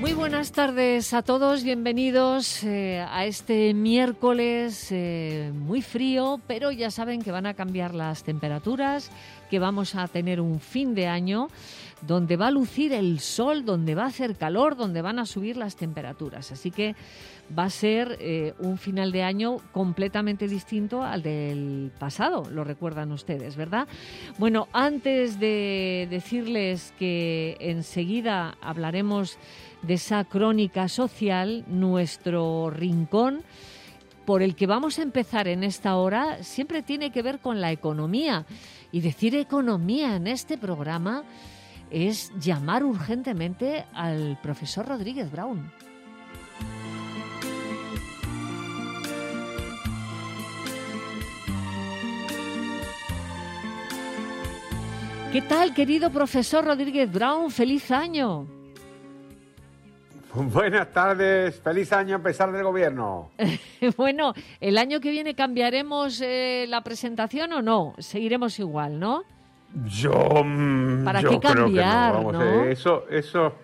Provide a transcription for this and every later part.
Muy buenas tardes a todos, bienvenidos a este miércoles muy frío, pero ya saben que van a cambiar las temperaturas, que vamos a tener un fin de año donde va a lucir el sol, donde va a hacer calor, donde van a subir las temperaturas. Así que va a ser un final de año completamente distinto al del pasado, lo recuerdan ustedes, ¿verdad? Bueno, antes de decirles que enseguida hablaremos de esa crónica social, nuestro rincón por el que vamos a empezar en esta hora siempre tiene que ver con la economía. Y decir economía en este programa es llamar urgentemente al profesor Rodríguez Brown. ¿Qué tal, querido profesor Rodríguez Brown? ¡Feliz año! Buenas tardes, feliz año a pesar del gobierno. Bueno, ¿el año que viene cambiaremos la presentación o no? Seguiremos igual, ¿no? ¿Para qué cambiar, creo que no? Eso,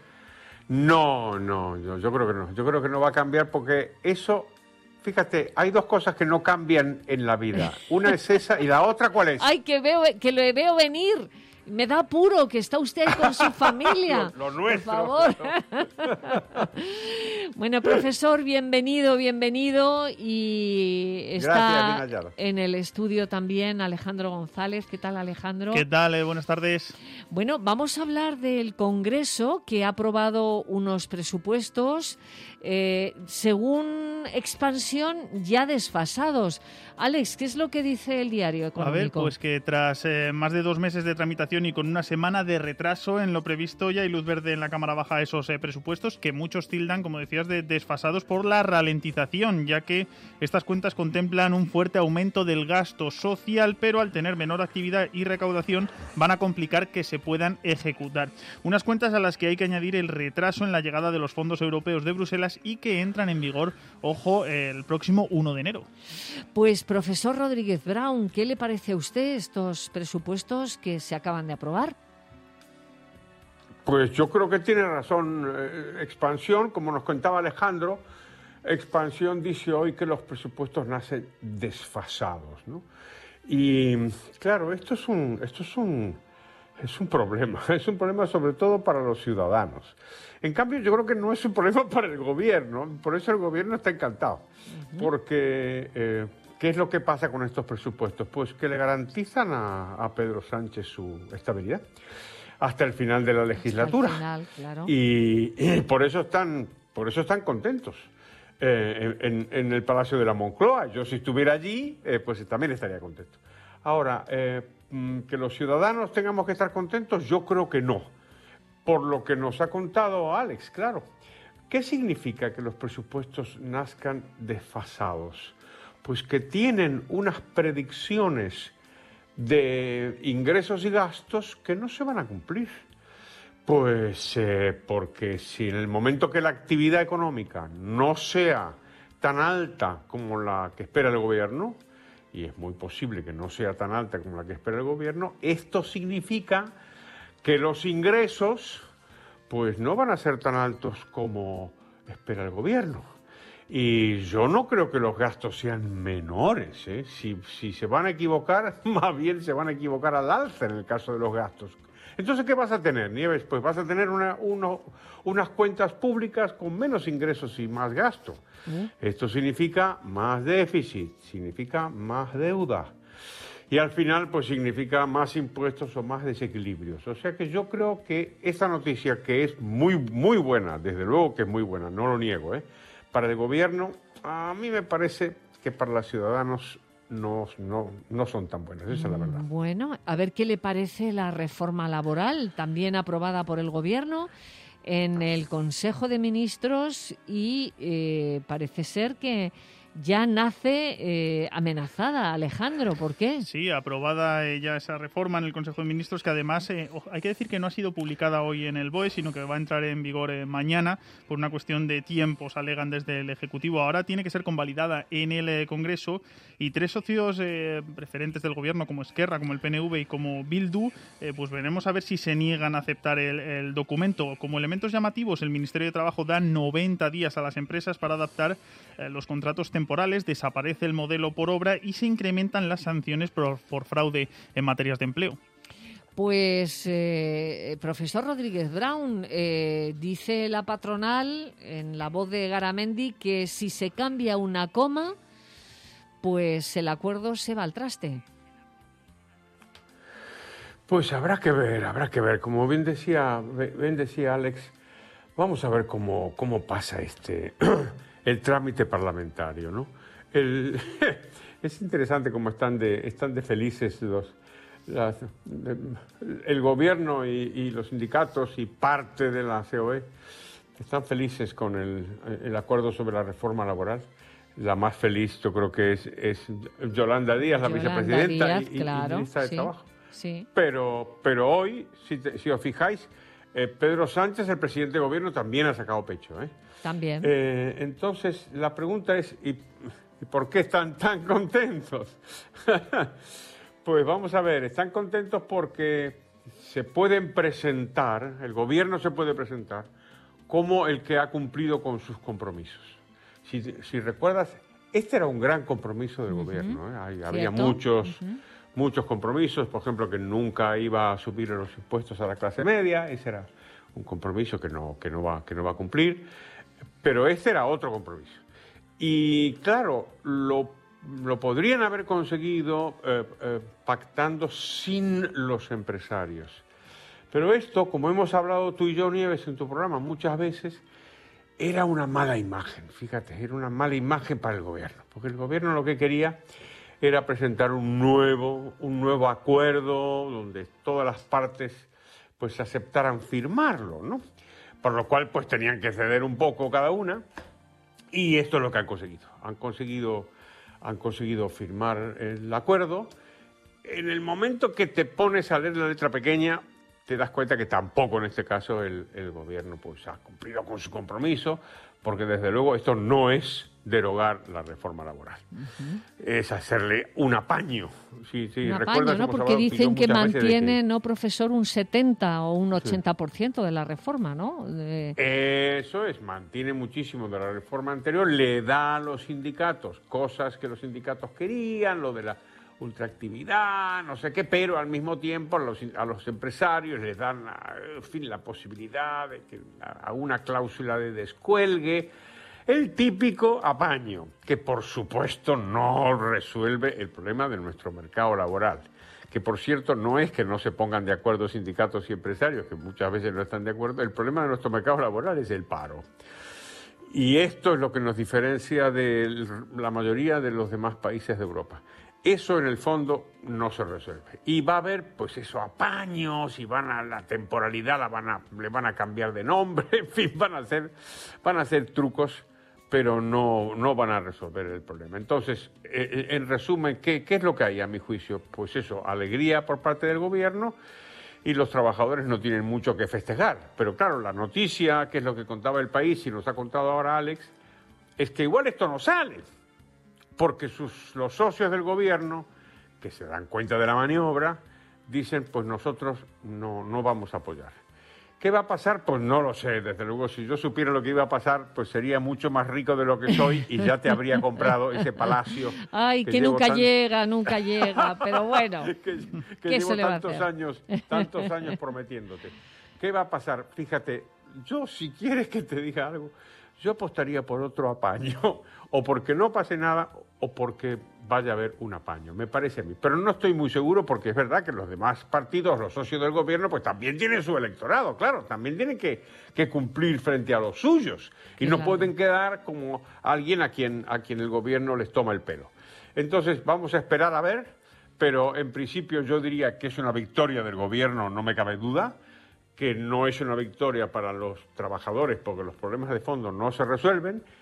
yo creo que no. Yo creo que no va a cambiar porque eso, fíjate, hay dos cosas que no cambian en la vida. Una es esa y la otra, ¿cuál es? ¡Ay, que lo veo venir! Me da apuro que está usted con su familia. lo nuestro. Por favor. Bueno, profesor, bienvenido. Y está en el estudio también Alejandro González. ¿Qué tal, Alejandro? ¿Qué tal? Buenas tardes. Bueno, vamos a hablar del Congreso que ha aprobado unos presupuestos según expansión ya desfasados. Alex, ¿qué es lo que dice el diario económico? A ver, pues que tras más de 2 meses de tramitación y con una semana de retraso en lo previsto, ya hay luz verde en la Cámara Baja a esos presupuestos que muchos tildan, como decías, de desfasados por la ralentización, ya que estas cuentas contemplan un fuerte aumento del gasto social, pero al tener menor actividad y recaudación van a complicar que se puedan ejecutar. Unas cuentas a las que hay que añadir el retraso en la llegada de los fondos europeos de Bruselas y que entran en vigor, ojo, el próximo 1 de enero. Pues, profesor Rodríguez Brown, ¿qué le parece a usted estos presupuestos que se acaban de aprobar? Pues yo creo que tiene razón. Expansión, como nos contaba Alejandro, expansión dice hoy que los presupuestos nacen desfasados, ¿no? Y claro, esto es un problema. Es un problema sobre todo para los ciudadanos. En cambio, yo creo que no es un problema para el gobierno. Por eso el gobierno está encantado. Porque, ¿qué es lo que pasa con estos presupuestos? Pues que le garantizan a Pedro Sánchez su estabilidad hasta el final de la legislatura. Hasta el final, claro. Y por eso están contentos. En el Palacio de la Moncloa. Yo, si estuviera allí, pues también estaría contento. Ahora, que los ciudadanos tengamos que estar contentos, yo creo que no. Por lo que nos ha contado Alex, claro. ¿Qué significa que los presupuestos nazcan desfasados? Pues que tienen unas predicciones de ingresos y gastos que no se van a cumplir. Pues porque si en el momento que la actividad económica no sea tan alta como la que espera el gobierno, y es muy posible que no sea tan alta como la que espera el gobierno, esto significa que los ingresos pues no van a ser tan altos como espera el gobierno. Y yo no creo que los gastos sean menores, ¿eh? Si se van a equivocar, más bien se van a equivocar al alza en el caso de los gastos. Entonces, ¿qué vas a tener, Nieves? Pues vas a tener unas cuentas públicas con menos ingresos y más gasto. Esto significa más déficit, significa más deuda. Y al final, pues significa más impuestos o más desequilibrios. O sea que yo creo que esta noticia, que es muy, muy buena, desde luego que es muy buena, no lo niego, para el gobierno, a mí me parece que para los ciudadanos no son tan buenas, esa es la verdad. Bueno, a ver qué le parece la reforma laboral, también aprobada por el gobierno en el Consejo de Ministros y parece ser que ya nace amenazada. Alejandro, ¿por qué? Sí, aprobada ya esa reforma en el Consejo de Ministros, que además hay que decir que no ha sido publicada hoy en el BOE, sino que va a entrar en vigor mañana por una cuestión de tiempos, alegan desde el Ejecutivo. Ahora tiene que ser convalidada en el Congreso y 3 socios preferentes del Gobierno, como Esquerra, como el PNV y como Bildu, pues veremos a ver si se niegan a aceptar el documento. Como elementos llamativos, el Ministerio de Trabajo da 90 días a las empresas para adaptar los contratos temporales, desaparece el modelo por obra y se incrementan las sanciones por fraude en materias de empleo. Pues, profesor Rodríguez Brown, dice la patronal, en la voz de Garamendi, que si se cambia una coma, pues el acuerdo se va al traste. Pues habrá que ver. Como bien decía Alex, vamos a ver cómo pasa el trámite parlamentario, ¿no? Es interesante cómo están de felices el gobierno y los sindicatos y parte de la COE. Están felices con el acuerdo sobre la reforma laboral. La más feliz yo creo que es Yolanda Díaz, la vicepresidenta y ministra de Trabajo. Sí. Pero hoy, si os fijáis, Pedro Sánchez, el presidente de gobierno, también ha sacado pecho, ¿eh? También. Entonces, la pregunta es, ¿y por qué están tan contentos? Pues vamos a ver, están contentos porque se pueden presentar, el gobierno se puede presentar como el que ha cumplido con sus compromisos. Si recuerdas, este era un gran compromiso del gobierno, ¿eh? Había muchos compromisos, por ejemplo, que nunca iba a subir los impuestos a la clase media, ese era un compromiso que no va a cumplir, pero este era otro compromiso. Y claro, lo podrían haber conseguido pactando sin los empresarios. Pero esto, como hemos hablado tú y yo, Nieves, en tu programa muchas veces, era una mala imagen, fíjate, era una mala imagen para el gobierno, porque el gobierno lo que quería era presentar un nuevo acuerdo donde todas las partes pues aceptaran firmarlo, ¿no? Por lo cual pues tenían que ceder un poco cada una, y esto es lo que han conseguido. Han conseguido firmar el acuerdo. En el momento que te pones a leer la letra pequeña, te das cuenta que tampoco en este caso el gobierno pues ha cumplido con su compromiso, porque desde luego esto no es derogar la reforma laboral. Es hacerle un apaño. Un apaño, ¿no? Porque dicen que mantiene, ¿no, profesor, un 70 o un 80% de la reforma, ¿no? Eso es, mantiene muchísimo de la reforma anterior, le da a los sindicatos cosas que los sindicatos querían, lo de la ultraactividad, no sé qué, pero al mismo tiempo a los empresarios les dan, en fin, la posibilidad de que a una cláusula de descuelgue, el típico apaño, que por supuesto no resuelve el problema de nuestro mercado laboral, que por cierto no es que no se pongan de acuerdo sindicatos y empresarios, que muchas veces no están de acuerdo, el problema de nuestro mercado laboral es el paro. Y esto es lo que nos diferencia de la mayoría de los demás países de Europa. Eso en el fondo no se resuelve. Y va a haber, pues eso, apaños, y la temporalidad le van a cambiar de nombre, en fin, van a hacer trucos, pero no van a resolver el problema. Entonces, en resumen, ¿qué es lo que hay a mi juicio? Pues eso, alegría por parte del gobierno, y los trabajadores no tienen mucho que festejar. Pero claro, la noticia, que es lo que contaba El País y nos ha contado ahora Alex, es que igual esto no sale, porque los socios del gobierno, que se dan cuenta de la maniobra, dicen, pues nosotros no vamos a apoyar. ¿Qué va a pasar? Pues no lo sé. Desde luego, si yo supiera lo que iba a pasar, pues sería mucho más rico de lo que soy y ya te habría comprado ese palacio. Ay, que nunca llega, pero bueno. que llevo tantos años prometiéndote. ¿Qué va a pasar? Fíjate, yo, si quieres que te diga algo, yo apostaría por otro apaño, o porque no pase nada, o porque vaya a haber un apaño, me parece a mí. Pero no estoy muy seguro, porque es verdad que los demás partidos, los socios del gobierno, pues también tienen su electorado, claro, también tienen que cumplir frente a los suyos, y no pueden quedar como alguien a quien el gobierno les toma el pelo. Entonces, vamos a esperar a ver, pero en principio yo diría que es una victoria del gobierno, no me cabe duda, que no es una victoria para los trabajadores, porque los problemas de fondo no se resuelven,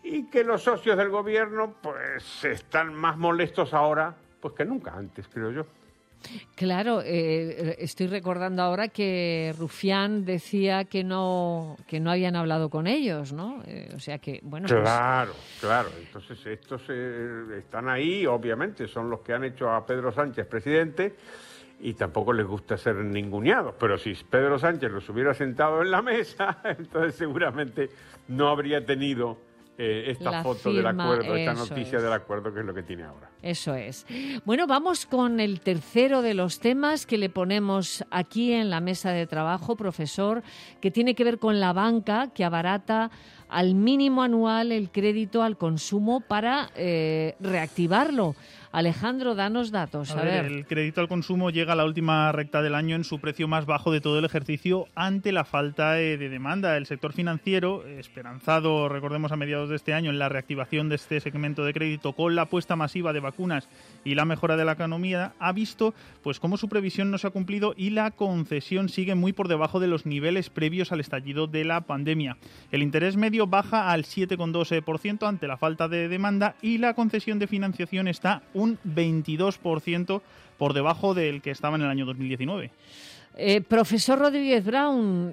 y que los socios del gobierno pues están más molestos ahora pues que nunca antes, creo yo. Claro, estoy recordando ahora que Rufián decía que no habían hablado con ellos, ¿no? O sea que, bueno... Claro. Entonces estos están ahí, obviamente, son los que han hecho a Pedro Sánchez presidente y tampoco les gusta ser ninguneados. Pero si Pedro Sánchez los hubiera sentado en la mesa, entonces seguramente no habría tenido esta foto del acuerdo, esta noticia del acuerdo, que es lo que tiene ahora. Eso es. Bueno, vamos con el tercero de los temas que le ponemos aquí en la mesa de trabajo, profesor, que tiene que ver con la banca, que abarata al mínimo anual el crédito al consumo para reactivarlo. Alejandro, danos datos. A ver. El crédito al consumo llega a la última recta del año en su precio más bajo de todo el ejercicio ante la falta de demanda. El sector financiero, esperanzado, recordemos, a mediados de este año en la reactivación de este segmento de crédito con la apuesta masiva de vacunas y la mejora de la economía, ha visto pues cómo su previsión no se ha cumplido y la concesión sigue muy por debajo de los niveles previos al estallido de la pandemia. El interés medio baja al 7,2% ante la falta de demanda y la concesión de financiación está un 22% por debajo del que estaba en el año 2019. Profesor Rodríguez Brown,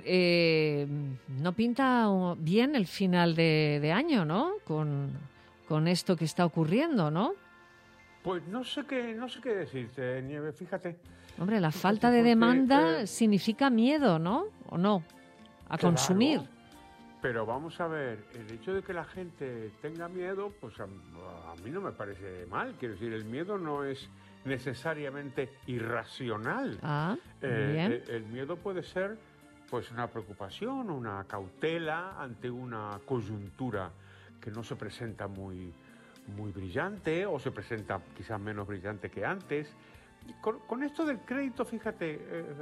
no pinta bien el final de año, ¿no? Con esto que está ocurriendo, ¿no? Pues no sé qué decirte, Nieves, fíjate. Hombre, la falta de demanda significa miedo, ¿no? ¿O no? A consumir. Pero vamos a ver, el hecho de que la gente tenga miedo, pues a mí no me parece mal. Quiero decir, el miedo no es necesariamente irracional. Bien. El miedo puede ser pues una preocupación, una cautela ante una coyuntura que no se presenta muy brillante o se presenta quizás menos brillante que antes. Con esto del crédito, fíjate,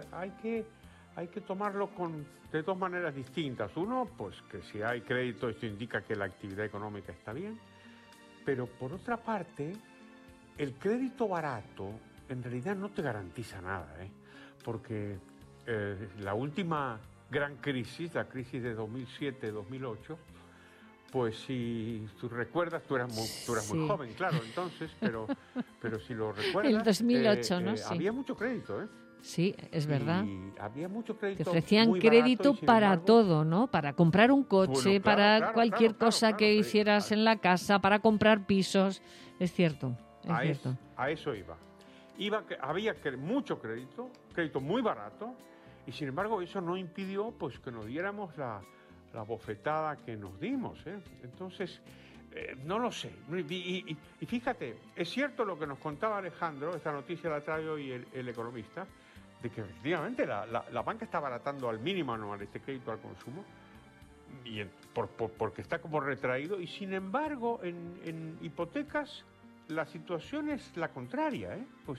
hay que tomarlo de dos maneras distintas. Uno, pues que si hay crédito, esto indica que la actividad económica está bien. Pero por otra parte, el crédito barato en realidad no te garantiza nada, porque la última gran crisis, la crisis de 2007-2008, pues si tú recuerdas, tú eras muy joven, claro, entonces, pero si lo recuerdas... El 2008, ¿no? Sí. Había mucho crédito, Sí, es verdad. Y había mucho crédito. Te ofrecían muy crédito barato, para embargo, todo, ¿no? Para comprar un coche, para cualquier cosa que hicieras en la casa, para comprar pisos. Es cierto, es cierto. A eso iba. Había mucho crédito muy barato, y sin embargo eso no impidió pues que nos diéramos la bofetada que nos dimos, Entonces, no lo sé. Y fíjate, es cierto lo que nos contaba Alejandro, esta noticia la trae hoy el Economista, de que efectivamente la banca está abaratando al mínimo anual este crédito al consumo, y porque está como retraído, y sin embargo en hipotecas la situación es la contraria, Pues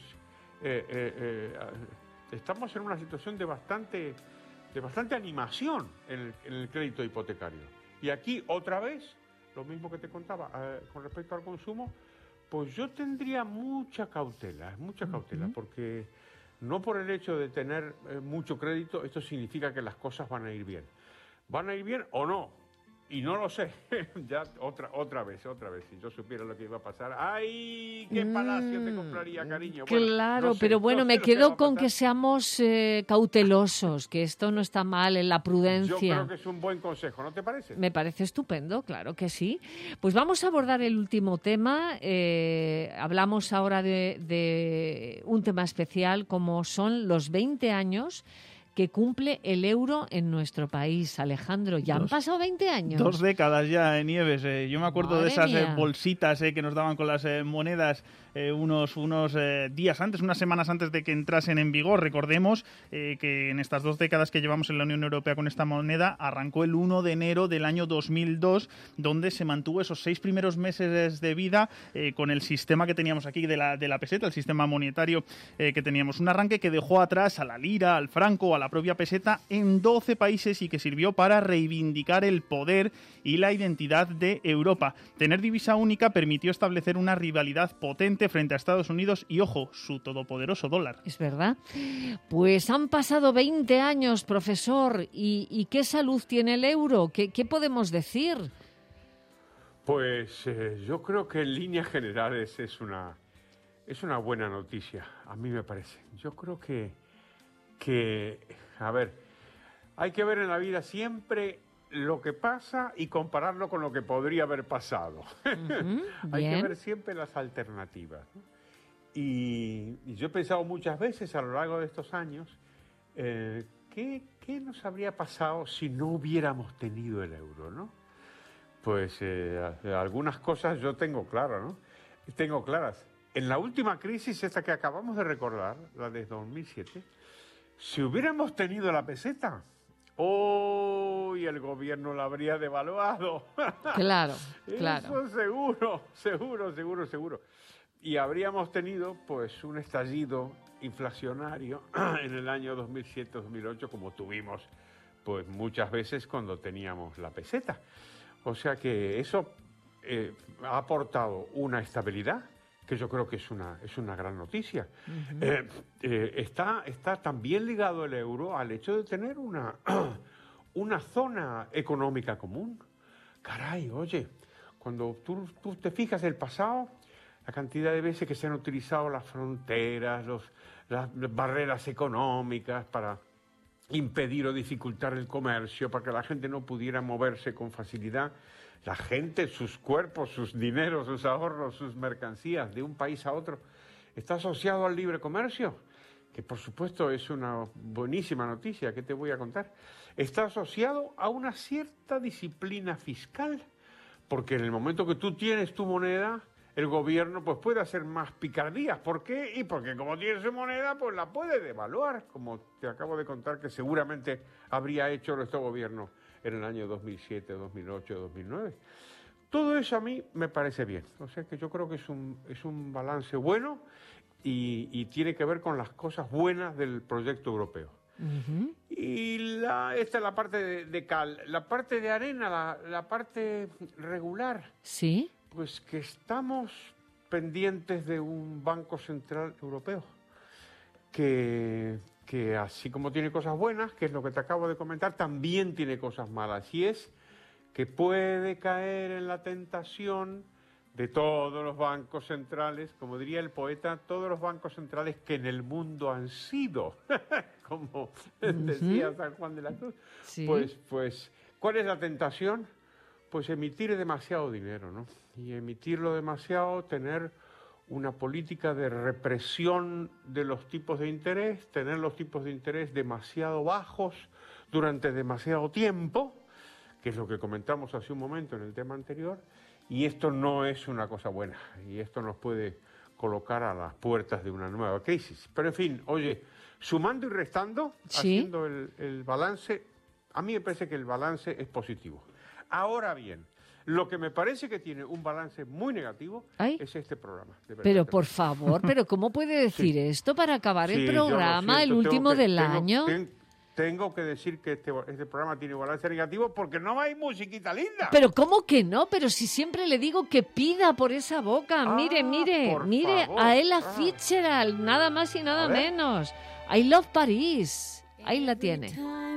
estamos en una situación de bastante animación en el crédito hipotecario. Y aquí otra vez, lo mismo que te contaba con respecto al consumo, pues yo tendría mucha cautela, porque no por el hecho de tener mucho crédito, esto significa que las cosas van a ir bien. ¿Van a ir bien o no? Y no lo sé. Ya otra vez. Si yo supiera lo que iba a pasar. ¡Ay! ¿Qué palacio te compraría, cariño? Bueno, claro, no sé, pero bueno, me quedo con que sea seamos cautelosos, que esto no está mal en la prudencia. Yo creo que es un buen consejo, ¿no te parece? Me parece estupendo, claro que sí. Pues vamos a abordar el último tema. Hablamos ahora de un tema especial, como son los 20 años que cumple el euro en nuestro país. Alejandro, ¿ya han pasado 20 años? 2 décadas ya, Nieves. Yo me acuerdo de esas bolsitas que nos daban con las monedas unos días antes, unas semanas antes de que entrasen en vigor. Recordemos que en estas 2 décadas que llevamos en la Unión Europea con esta moneda, arrancó el 1 de enero del año 2002, donde se mantuvo esos 6 primeros meses de vida con el sistema que teníamos aquí de la peseta, el sistema monetario que teníamos. Un arranque que dejó atrás a la lira, al franco, a la propia peseta en 12 países y que sirvió para reivindicar el poder y la identidad de Europa. Tener divisa única permitió establecer una rivalidad potente frente a Estados Unidos y, ojo, su todopoderoso dólar. Es verdad. Pues han pasado 20 años, profesor, ¿y qué salud tiene el euro? ¿Qué podemos decir? Pues yo creo que en líneas generales es una buena noticia, a mí me parece. Yo creo que, a ver, hay que ver en la vida siempre lo que pasa y compararlo con lo que podría haber pasado. Hay que ver siempre las alternativas, ¿no? Y yo he pensado muchas veces a lo largo de estos años, ¿qué nos habría pasado si no hubiéramos tenido el euro, ¿no? Pues algunas cosas yo tengo claras, ¿no? Tengo claras. En la última crisis, esta que acabamos de recordar, la de 2007, si hubiéramos tenido la peseta, ¡oh! Y el gobierno la habría devaluado. Claro, Eso seguro. Y habríamos tenido, pues, un estallido inflacionario en el año 2007-2008, como tuvimos, pues, muchas veces cuando teníamos la peseta. O sea que eso ha aportado una estabilidad que yo creo que es una gran noticia. Está también ligado el euro al hecho de tener una zona económica común. Caray, oye, cuando tú te fijas el pasado, la cantidad de veces que se han utilizado las fronteras, las barreras económicas para impedir o dificultar el comercio, para que la gente no pudiera moverse con facilidad. La gente, sus cuerpos, sus dineros, sus ahorros, sus mercancías de un país a otro, está asociado al libre comercio, que por supuesto es una buenísima noticia, ¿qué te voy a contar? Está asociado a una cierta disciplina fiscal, porque en el momento que tú tienes tu moneda, el gobierno pues puede hacer más picardías. ¿Por qué? Y porque como tiene su moneda, pues la puede devaluar, como te acabo de contar que seguramente habría hecho nuestro gobierno en el año 2007, 2008, 2009. Todo eso a mí me parece bien. O sea que yo creo que es un balance bueno y tiene que ver con las cosas buenas del proyecto europeo. Y esta es la parte de cal. La parte de arena, la parte regular. Sí. Pues que estamos pendientes de un Banco Central Europeo que así como tiene cosas buenas, que es lo que te acabo de comentar, también tiene cosas malas. Y es que puede caer en la tentación de todos los bancos centrales, como diría el poeta, todos los bancos centrales que en el mundo han sido, como decía San Juan de la Cruz. Sí. Pues, ¿cuál es la tentación? Pues emitir demasiado dinero, ¿no? Y emitirlo demasiado, tener una política de represión de los tipos de interés, tener los tipos de interés demasiado bajos durante demasiado tiempo, que es lo que comentamos hace un momento en el tema anterior, y esto no es una cosa buena, y esto nos puede colocar a las puertas de una nueva crisis. Pero en fin, oye, sumando y restando, sí, haciendo el balance, a mí me parece que el balance es positivo. Ahora bien, lo que me parece que tiene un balance muy negativo es este programa. Pero por favor, ¿pero cómo puede decir esto para acabar el programa, el último del año? Tengo que decir que este programa tiene balance negativo porque no hay musiquita linda. Pero ¿cómo que no? Pero si siempre le digo que pida por esa boca. Mire favor. A Ella Fitzgerald, nada más y nada menos. I Love Paris. Ahí la tiene.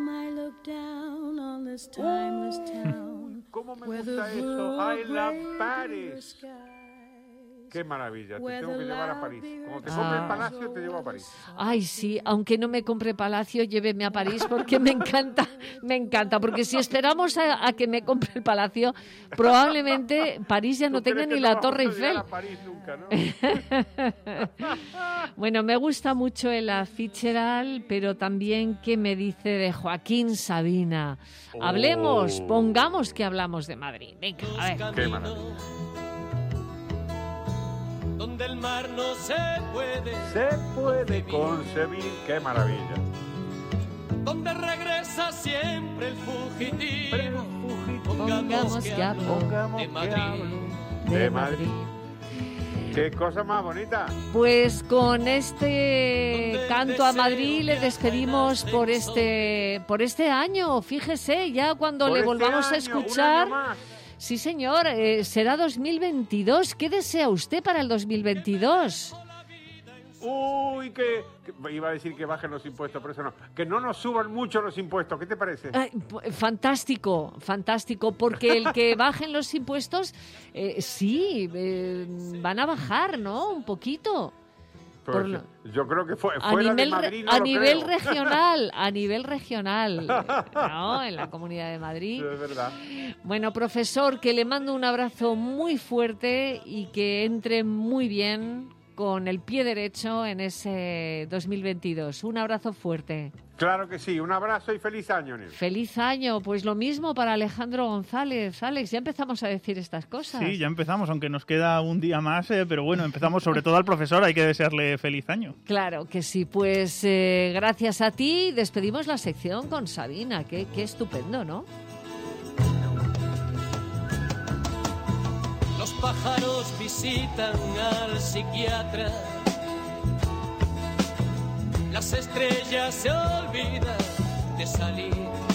¿Cómo me gusta eso? I Love Paris. Qué maravilla, te tengo que llevar a París. Como te compre el Palacio, te llevo a París. Ay, sí, aunque no me compre Palacio, lléveme a París porque me encanta, porque si esperamos a que me compre el Palacio, probablemente París ya no tenga ni la Torre Eiffel. A París nunca, ¿no? Bueno, me gusta mucho Ella Fitzgerald, pero también ¿qué me dice de Joaquín Sabina? Hablemos, pongamos que hablamos de Madrid. Venga, a ver. Qué maravilla. Donde el mar no se puede concebir, qué maravilla. Donde regresa siempre el fugitivo. Pongamos que hablo de Madrid. Qué cosa más bonita. Pues con este canto a Madrid le despedimos por este año. Fíjese, ya cuando le volvamos a escuchar. Sí, señor, será 2022. ¿Qué desea usted para el 2022? Uy, que iba a decir que bajen los impuestos, pero eso no. Que no nos suban mucho los impuestos, ¿qué te parece? Fantástico, fantástico, porque el que bajen los impuestos, sí, van a bajar, ¿no? Un poquito. Pues yo creo que fuera de Madrid no a lo nivel creo. regional, ¿no? En la Comunidad de Madrid. Sí, es verdad. Bueno, profesor, que le mando un abrazo muy fuerte y que entre muy bien con el pie derecho en ese 2022. Un abrazo fuerte. Claro que sí, un abrazo y feliz año, Nel. Feliz año, pues lo mismo para Alejandro González. Alex, ya empezamos a decir estas cosas. Sí, ya empezamos, aunque nos queda un día más, pero bueno, empezamos sobre todo al profesor, hay que desearle feliz año. Claro que sí, pues gracias a ti despedimos la sección con Sabina, qué estupendo, ¿no? Los pájaros visitan al psiquiatra. Las estrellas se olvidan de salir.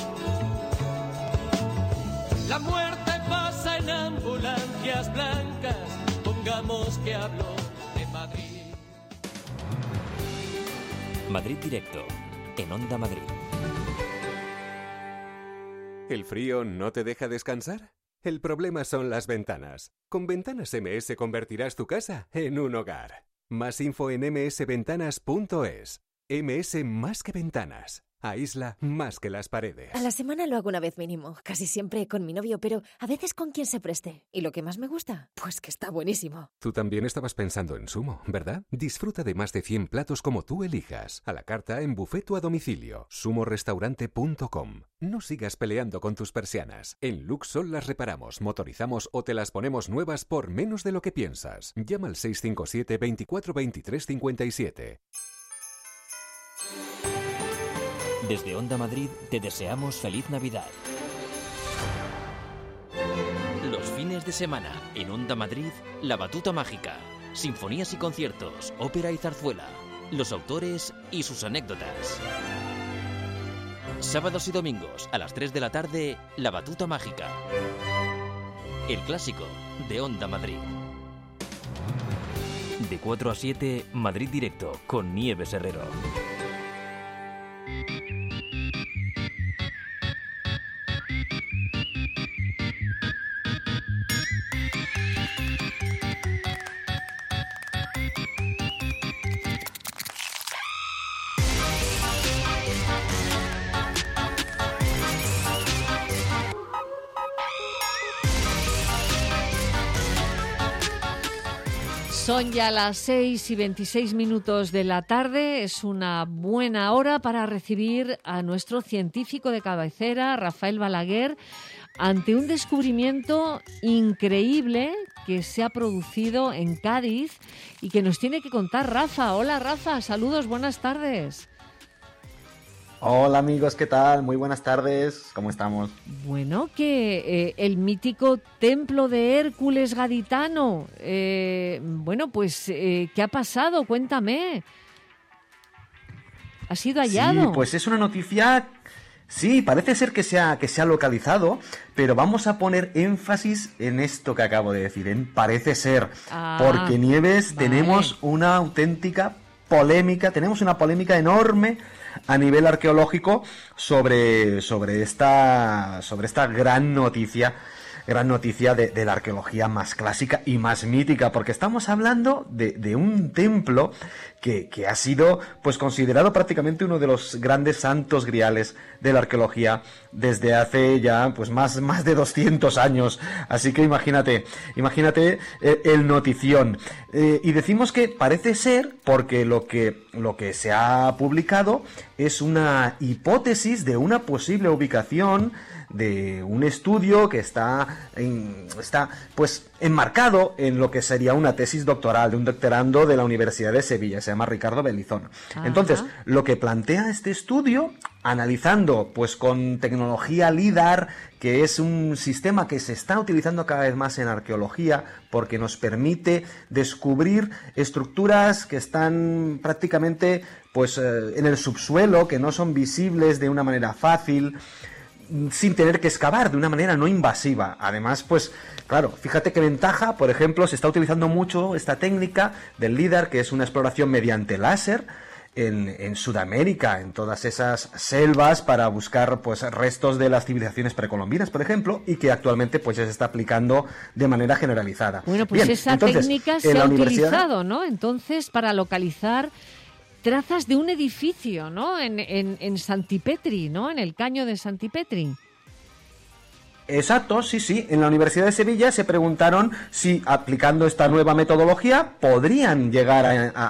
La muerte pasa en ambulancias blancas. Pongamos que hablo de Madrid. Madrid Directo, en Onda Madrid. ¿El frío no te deja descansar? El problema son las ventanas. Con Ventanas MS convertirás tu casa en un hogar. Más info en msventanas.es. MS más que ventanas. Aísla más que las paredes. A la semana lo hago una vez mínimo, casi siempre con mi novio, pero a veces con quien se preste. ¿Y lo que más me gusta? Pues que está buenísimo. Tú también estabas pensando en Sumo, ¿verdad? Disfruta de más de 100 platos como tú elijas. A la carta, en buffet o a domicilio. sumorestaurante.com. No sigas peleando con tus persianas. En Luxol las reparamos, motorizamos o te las ponemos nuevas por menos de lo que piensas. Llama al 657 24 23 57. Desde Onda Madrid te deseamos feliz Navidad. Los fines de semana en Onda Madrid, La Batuta Mágica. Sinfonías y conciertos, ópera y zarzuela. Los autores y sus anécdotas. Sábados y domingos a las 3 de la tarde, La Batuta Mágica. El clásico de Onda Madrid. De 4 a 7, Madrid Directo con Nieves Herrero. Son ya las 6:26 de la tarde. Es una buena hora para recibir a nuestro científico de cabecera, Rafael Balaguer, ante un descubrimiento increíble que se ha producido en Cádiz y que nos tiene que contar Rafa. Hola Rafa, saludos, buenas tardes. Hola amigos, ¿qué tal? Muy buenas tardes, ¿cómo estamos? Bueno, que el mítico templo de Hércules gaditano, pues, ¿qué ha pasado? Cuéntame. ¿Ha sido hallado? Sí, pues es una noticia. Sí, parece ser que se ha localizado, pero vamos a poner énfasis en esto que acabo de decir, en parece ser, porque Nieves, vale. tenemos una auténtica polémica, tenemos una polémica enorme a nivel arqueológico sobre esta gran noticia de la arqueología más clásica y más mítica, porque estamos hablando de un templo que ha sido pues considerado prácticamente uno de los grandes santos griales de la arqueología desde hace ya pues más de 200 años. Así que imagínate el notición. Y decimos que parece ser porque lo que se ha publicado es una hipótesis de una posible ubicación de un estudio que está pues enmarcado en lo que sería una tesis doctoral de un doctorando de la Universidad de Sevilla, se llama Ricardo Belizón. Ajá. Entonces, lo que plantea este estudio, analizando pues con tecnología LIDAR, que es un sistema que se está utilizando cada vez más en arqueología porque nos permite descubrir estructuras que están prácticamente pues en el subsuelo, que no son visibles de una manera fácil. sin tener que excavar, de una manera no invasiva. Además, pues claro, fíjate qué ventaja. Por ejemplo, se está utilizando mucho esta técnica del LIDAR, que es una exploración mediante láser en Sudamérica, en todas esas selvas, para buscar pues restos de las civilizaciones precolombinas, por ejemplo, y que actualmente pues ya se está aplicando de manera generalizada. Bueno, pues bien, esa entonces, técnica se ha utilizado, ¿no? Entonces, para localizar trazas de un edificio, ¿no? En Santipetri, ¿no? En el caño de Santipetri. Exacto, sí. En la Universidad de Sevilla se preguntaron si, aplicando esta nueva metodología, podrían llegar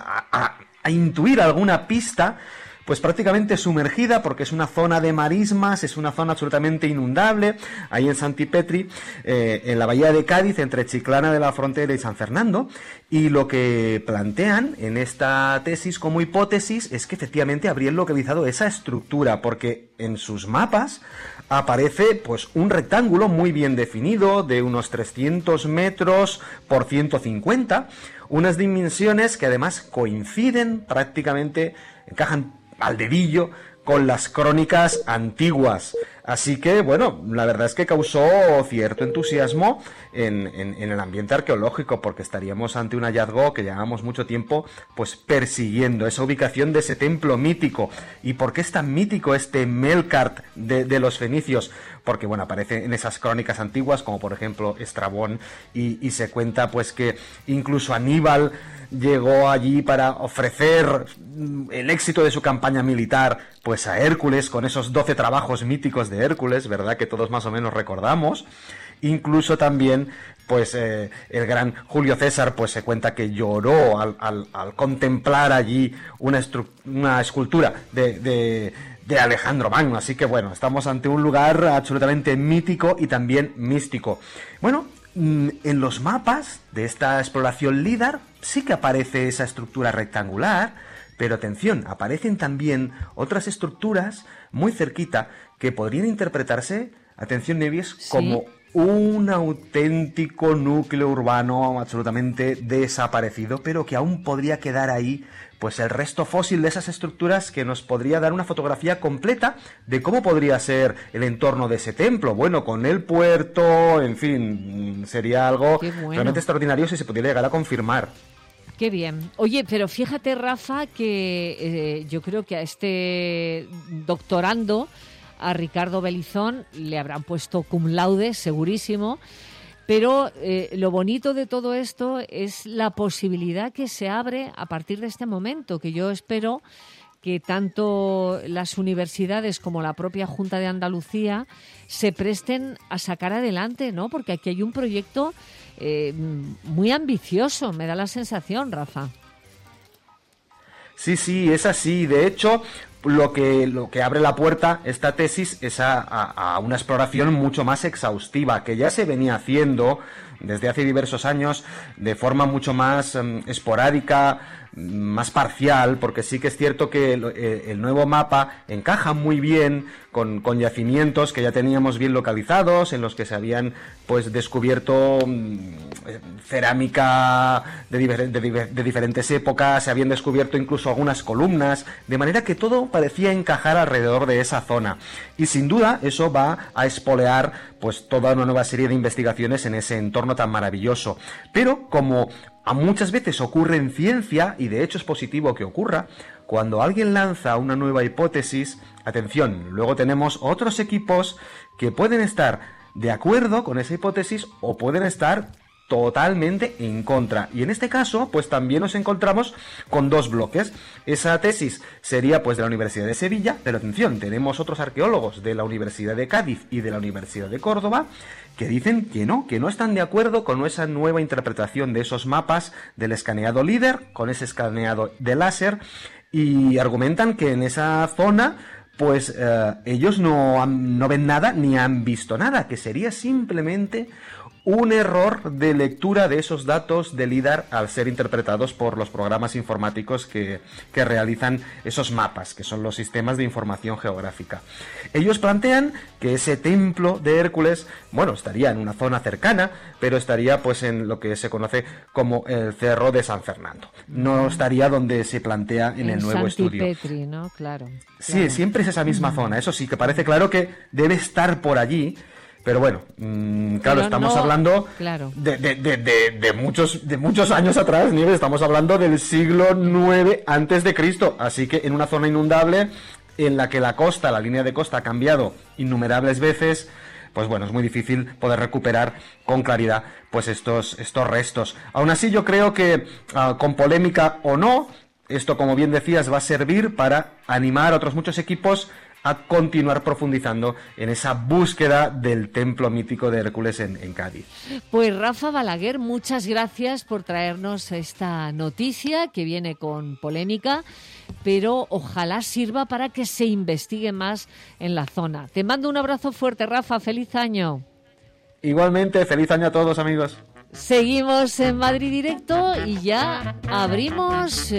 a intuir alguna pista, pues prácticamente sumergida, porque es una zona de marismas, es una zona absolutamente inundable, ahí en Santipetri, en la bahía de Cádiz, entre Chiclana de la Frontera y San Fernando, y lo que plantean en esta tesis como hipótesis es que efectivamente habrían localizado esa estructura, porque en sus mapas aparece pues un rectángulo muy bien definido, de unos 300 metros por 150, unas dimensiones que además coinciden prácticamente, encajan al dedillo con las crónicas antiguas. Así que, bueno, la verdad es que causó cierto entusiasmo en el ambiente arqueológico, porque estaríamos ante un hallazgo que llevábamos mucho tiempo pues persiguiendo, esa ubicación de ese templo mítico. ¿Y por qué es tan mítico este Melkart de los fenicios? Porque, bueno, aparece en esas crónicas antiguas, como por ejemplo Estrabón, y se cuenta pues que incluso Aníbal llegó allí para ofrecer el éxito de su campaña militar pues a Hércules, con esos 12 trabajos míticos de Hércules, ¿verdad?, que todos más o menos recordamos. Incluso también pues el gran Julio César pues se cuenta que lloró al contemplar allí una escultura de Alejandro Magno. Así que, bueno, estamos ante un lugar absolutamente mítico y también místico. Bueno, en los mapas de esta exploración LIDAR sí que aparece esa estructura rectangular, pero atención, aparecen también otras estructuras muy cerquita que podrían interpretarse, atención Nevis, ¿sí?, como un auténtico núcleo urbano absolutamente desaparecido, pero que aún podría quedar ahí pues el resto fósil de esas estructuras, que nos podría dar una fotografía completa de cómo podría ser el entorno de ese templo. Bueno, con el puerto, en fin, sería algo realmente extraordinario si se pudiera llegar a confirmar. Qué bien. Oye, pero fíjate, Rafa, que yo creo que a este doctorando, a Ricardo Belizón, le habrán puesto cum laude, segurísimo. Pero lo bonito de todo esto es la posibilidad que se abre a partir de este momento, que yo espero que tanto las universidades como la propia Junta de Andalucía se presten a sacar adelante, ¿no? Porque aquí hay un proyecto muy ambicioso, me da la sensación, Rafa. Sí, es así. De hecho, lo que abre la puerta esta tesis es a una exploración mucho más exhaustiva, que ya se venía haciendo desde hace diversos años de forma mucho más esporádica, más parcial, porque sí que es cierto que el nuevo mapa encaja muy bien con yacimientos que ya teníamos bien localizados, en los que se habían pues descubierto cerámica de diferentes épocas, se habían descubierto incluso algunas columnas, de manera que todo parecía encajar alrededor de esa zona. Y sin duda eso va a espolear pues toda una nueva serie de investigaciones en ese entorno tan maravilloso. Pero como a muchas veces ocurre en ciencia, y de hecho es positivo que ocurra, cuando alguien lanza una nueva hipótesis, atención, luego tenemos otros equipos que pueden estar de acuerdo con esa hipótesis o pueden estar totalmente en contra. Y en este caso, pues también nos encontramos con dos bloques. Esa tesis sería pues de la Universidad de Sevilla, pero atención, tenemos otros arqueólogos de la Universidad de Cádiz y de la Universidad de Córdoba que dicen que no están de acuerdo con esa nueva interpretación de esos mapas del escaneado LIDAR, con ese escaneado de láser, y argumentan que en esa zona pues ellos no ven nada ni han visto nada, que sería simplemente un error de lectura de esos datos de LIDAR al ser interpretados por los programas informáticos que realizan esos mapas, que son los sistemas de información geográfica. Ellos plantean que ese templo de Hércules, bueno, estaría en una zona cercana, pero estaría pues en lo que se conoce como el Cerro de San Fernando. No estaría donde se plantea en el nuevo estudio. Santipetri, ¿no? Claro. Sí, claro. siempre es esa misma zona. Eso sí, que parece claro que debe estar por allí. Pero bueno, claro, Pero estamos no, hablando claro. de muchos años atrás, Nieves. Estamos hablando del siglo IX antes de Cristo. Así que en una zona inundable en la que la línea de costa ha cambiado innumerables veces, pues bueno, es muy difícil poder recuperar con claridad pues estos restos. Aún así, yo creo que con polémica o no, esto, como bien decías, va a servir para animar a otros muchos equipos a continuar profundizando en esa búsqueda del templo mítico de Hércules en Cádiz. Pues Rafa Balaguer, muchas gracias por traernos esta noticia que viene con polémica, pero ojalá sirva para que se investigue más en la zona. Te mando un abrazo fuerte, Rafa, feliz año. Igualmente, feliz año a todos, amigos. Seguimos en Madrid Directo y ya abrimos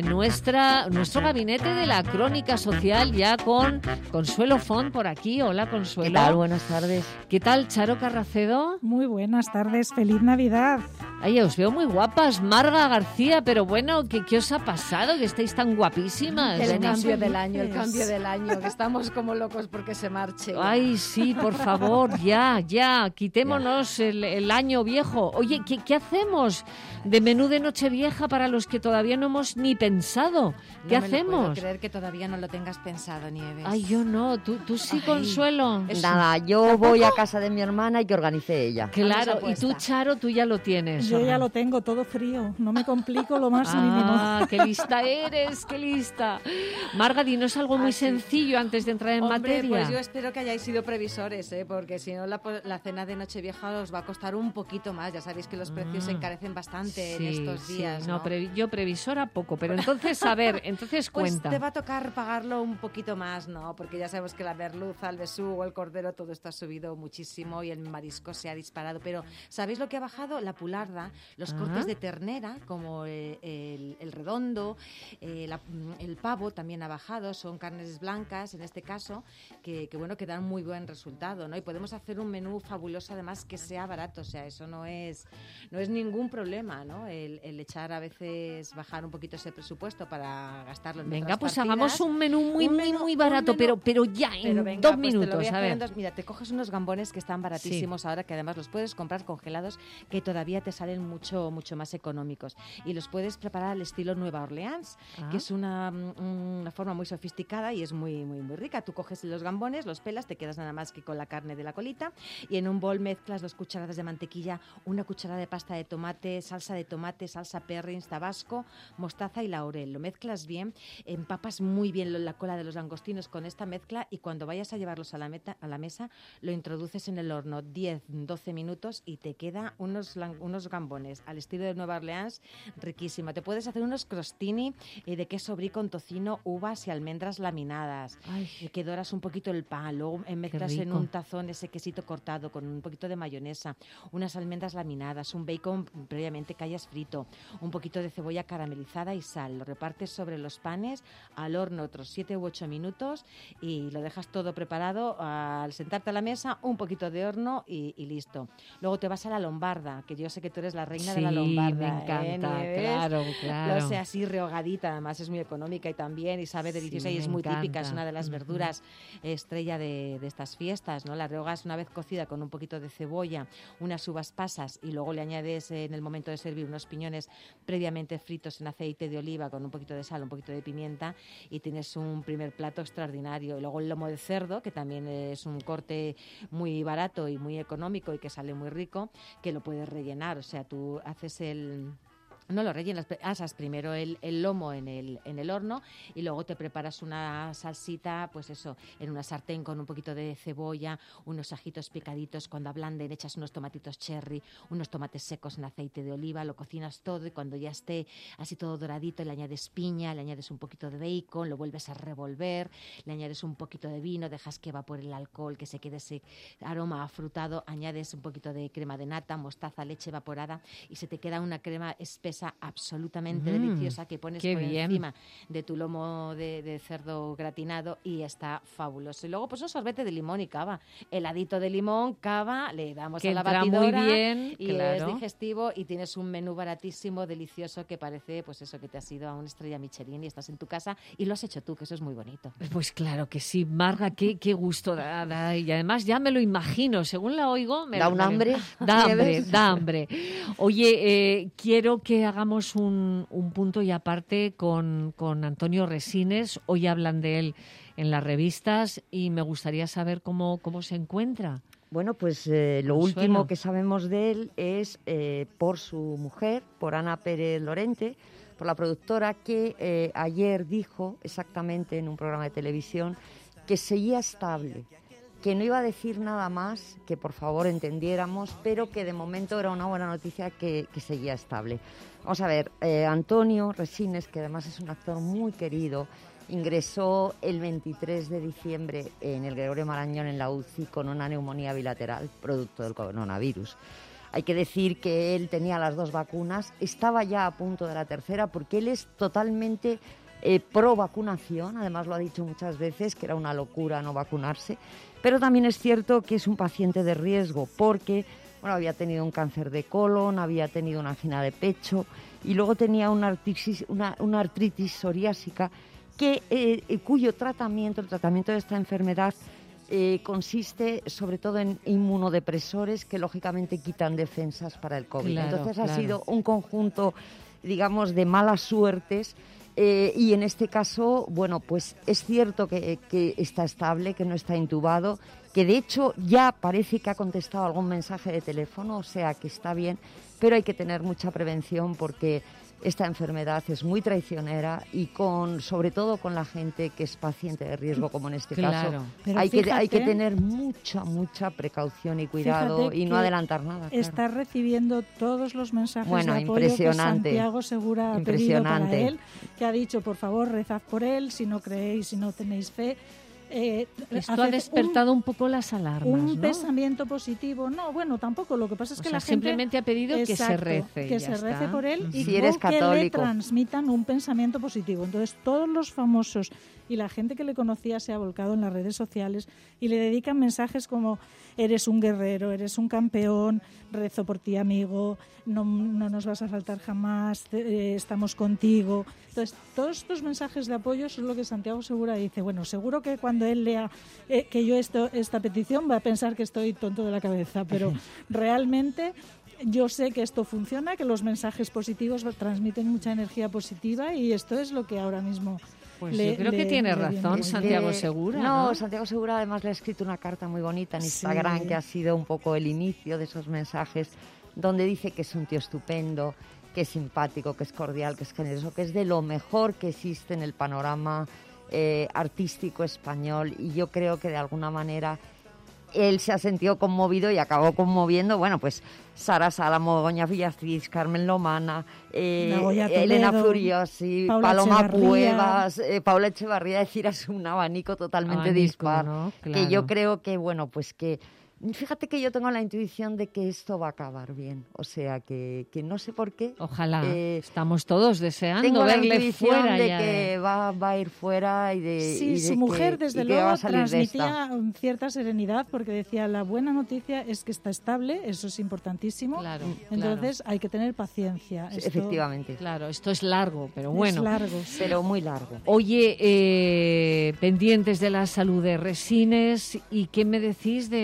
nuestro gabinete de la crónica social ya con Consuelo Font por aquí. Hola, Consuelo. ¿Qué tal? Buenas tardes. ¿Qué tal, Charo Carracedo? Muy buenas tardes, feliz Navidad. Ay, os veo muy guapas. Marga García, pero bueno, ¿qué os ha pasado? Que estáis tan guapísimas. El cambio del año, que estamos como locos porque se marche. Ay, sí, por favor, ya, quitémonos el año viejo. Oye, ¿qué hacemos de menú de Nochevieja para los que todavía no hemos ni pensado? ¿Qué hacemos? No puedo creer que todavía no lo tengas pensado, Nieves. Ay, yo no. ¿Tú sí, Consuelo? Nada, yo voy a casa de mi hermana y que organice ella. Claro, y tú, Charo, tú ya lo tienes. Yo ya lo tengo todo frío, no me complico lo más mínimo. Ah, qué lista eres, qué lista. Marga, dinos algo muy sencillo antes de entrar en materia. Pues yo espero que hayáis sido previsores, porque si no la cena de Nochevieja os va a costar un poquito más. Ya sabéis que los precios se encarecen bastante en estos días. Sí. No, yo previsora poco, pero entonces, a ver, pues cuenta. Te va a tocar pagarlo un poquito más, ¿no? Porque ya sabemos que la merluza, el besugo, el cordero, todo esto ha subido muchísimo y el marisco se ha disparado. Pero ¿sabéis lo que ha bajado? La pularda, los cortes de ternera, como el redondo, el pavo también ha bajado. Son carnes blancas, en este caso, que dan muy buen resultado, ¿no? Y podemos hacer un menú fabuloso, además, que sea barato. O sea, eso no es ningún problema, ¿no? El echar a veces, bajar un poquito ese presupuesto para gastarlo en Venga, pues partidas. hagamos un menú muy barato, pero ya en 2 minutos. A ver. Mira, te coges unos gambones que están baratísimos ahora, que además los puedes comprar congelados, que todavía te salen mucho más económicos. Y los puedes preparar al estilo Nueva Orleans, que es una forma muy sofisticada y es muy rica. Tú coges los gambones, los pelas, te quedas nada más que con la carne de la colita y en un bol mezclas 2 cucharadas de mantequilla, 1 cucharada de pasta de tomate, salsa Perrins, tabasco, mostaza y laurel. Lo mezclas bien, empapas muy bien la cola de los langostinos con esta mezcla y cuando vayas a llevarlos a la mesa lo introduces en el horno 10-12 minutos y te queda unos gambones al estilo de Nueva Orleans riquísimo. Te puedes hacer unos crostini de queso brie con tocino, uvas y almendras laminadas. Que doras un poquito el pan, luego mezclas en un tazón ese quesito cortado con un poquito de mayonesa, unas almendras laminadas, un bacon previamente que hayas frito, un poquito de cebolla caramelizada y sal. Lo repartes sobre los panes, al horno otros 7 u 8 minutos y lo dejas todo preparado. Al sentarte a la mesa, un poquito de horno y listo. Luego te vas a la lombarda, que yo sé que tú eres la reina de la lombarda. Me encanta, claro. O sea, así rehogadita, además es muy económica y también, y sabe deliciosa y es muy típica, es una de las verduras estrella de estas fiestas, ¿no? La rehogas una vez cocida con un poquito de cebolla, unas uvas pasas y luego le añades en el momento de servir unos piñones previamente fritos en aceite de oliva con un poquito de sal, un poquito de pimienta y tienes un primer plato extraordinario. Y luego el lomo de cerdo, que también es un corte muy barato y muy económico y que sale muy rico, que lo puedes rellenar. O sea, tú haces el No lo rellenas, asas primero el lomo en el horno y luego te preparas una salsita, pues eso, en una sartén con un poquito de cebolla, unos ajitos picaditos, cuando ablanden echas unos tomatitos cherry, unos tomates secos en aceite de oliva, lo cocinas todo y cuando ya esté así todo doradito le añades piña, le añades un poquito de bacon, lo vuelves a revolver, le añades un poquito de vino, dejas que evapore el alcohol, que se quede ese aroma afrutado, añades un poquito de crema de nata, mostaza, leche evaporada y se te queda una crema espesa absolutamente deliciosa que pones por encima de tu lomo de cerdo gratinado y está fabuloso. Y luego pues un sorbete de limón y cava, heladito de limón, cava, le damos que a la entra batidora muy bien, y claro. es digestivo y tienes un menú baratísimo, delicioso, que parece pues eso, que te has ido a una estrella Michelin y estás en tu casa y lo has hecho tú, que eso es muy bonito. Pues claro que sí, Marga, qué gusto da. Y además ya me lo imagino, según la oigo... Da un hambre. Da hambre. Oye, quiero que hagamos un punto y aparte con Antonio Resines. Hoy hablan de él en las revistas y me gustaría saber cómo se encuentra. Bueno, pues lo último que sabemos de él es por su mujer, por Ana Pérez Lorente, por la productora, que ayer dijo exactamente en un programa de televisión que seguía estable, que no iba a decir nada más, que por favor entendiéramos, pero que de momento era una buena noticia que seguía estable. Vamos a ver, Antonio Resines, que además es un actor muy querido, ingresó el 23 de diciembre en el Gregorio Marañón en la UCI con una neumonía bilateral, producto del coronavirus. Hay que decir que él tenía las 2 vacunas, estaba ya a punto de la tercera porque él es totalmente pro vacunación, además lo ha dicho muchas veces que era una locura no vacunarse, pero también es cierto que es un paciente de riesgo porque había tenido un cáncer de colon, había tenido una angina de pecho y luego tenía una artritis psoriásica cuyo tratamiento, el tratamiento de esta enfermedad consiste sobre todo en inmunodepresores que lógicamente quitan defensas para el COVID. Claro, Entonces ha sido un conjunto, digamos, de malas suertes. Y en este caso, bueno, pues es cierto que está estable, que no está intubado, que de hecho ya parece que ha contestado algún mensaje de teléfono, o sea que está bien, pero hay que tener mucha prevención porque esta enfermedad es muy traicionera y sobre todo con la gente que es paciente de riesgo, como en este caso, hay que tener mucha precaución y cuidado y no adelantar nada. Está recibiendo todos los mensajes de apoyo impresionante, que Santiago Segura ha pedido para él, que ha dicho, por favor, rezad por él, si no creéis, si no tenéis fe. Esto ha despertado un poco las alarmas, un ¿no? pensamiento positivo. No, bueno, tampoco. Lo que pasa es que la gente simplemente ha pedido que se rece. Que se rece por él y si eres católico, que le transmitan un pensamiento positivo. Entonces, todos los famosos y la gente que le conocía se ha volcado en las redes sociales y le dedican mensajes como: eres un guerrero, eres un campeón, rezo por ti, amigo, no nos vas a faltar jamás, estamos contigo. Entonces, todos estos mensajes de apoyo son lo que Santiago Segura dice. Bueno, seguro que cuando él lea que yo esta petición va a pensar que estoy tonto de la cabeza, pero realmente yo sé que esto funciona, que los mensajes positivos transmiten mucha energía positiva y esto es lo que ahora mismo... Pues yo creo que tiene razón Santiago Segura. No, Santiago Segura además le ha escrito una carta muy bonita en Instagram que ha sido un poco el inicio de esos mensajes, donde dice que es un tío estupendo, que es simpático, que es cordial, que es generoso, que es de lo mejor que existe en el panorama artístico español, y yo creo que de alguna manera él se ha sentido conmovido y acabó conmoviendo, bueno, pues Sara Salamo, Begoña Villacís, Carmen Lomana, Elena Furiosi, Paloma Cuevas, Paula Echevarría, es decir, es un abanico totalmente dispar, ¿no? Claro. Que yo creo que, bueno, pues que fíjate que yo tengo la intuición de que esto va a acabar bien, o sea que no sé por qué. Ojalá, estamos todos deseando tengo verle la intuición fuera de que va a ir fuera y de sí, y de su mujer que, desde y luego que va a salir transmitía cierta serenidad porque decía, la buena noticia es que está estable, eso es importantísimo, entonces hay que tener paciencia. Sí, efectivamente. Claro, esto es largo, pero bueno. Es largo, sí. Pero muy largo. Oye, pendientes de la salud de Resines, ¿y qué me decís de la salud